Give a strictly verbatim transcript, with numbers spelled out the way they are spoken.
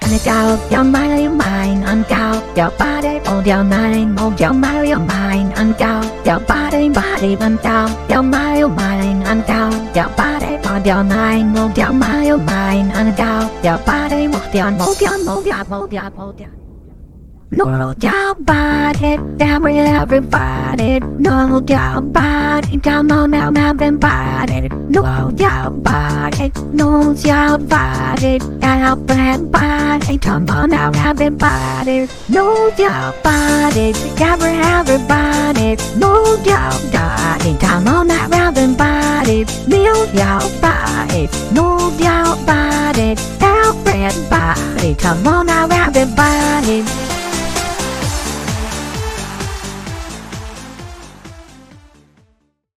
and it go, your mind, your mind, and go, your body, move your mind, move your mind, your mind, and go, your body, body, and go, your mind, your mind, and go, your body, move your mind, move your mind, your mind, and go, your body, move your, move your, move your, move your, move your. Move your body, down with everybody. Move your body, come on now, everybody. Move your body, move your body, everybody. Come on now, everybody. Move your body, cover everybody. Move your body, come on now, everybody. Move your body, move your body, everybody. Come on.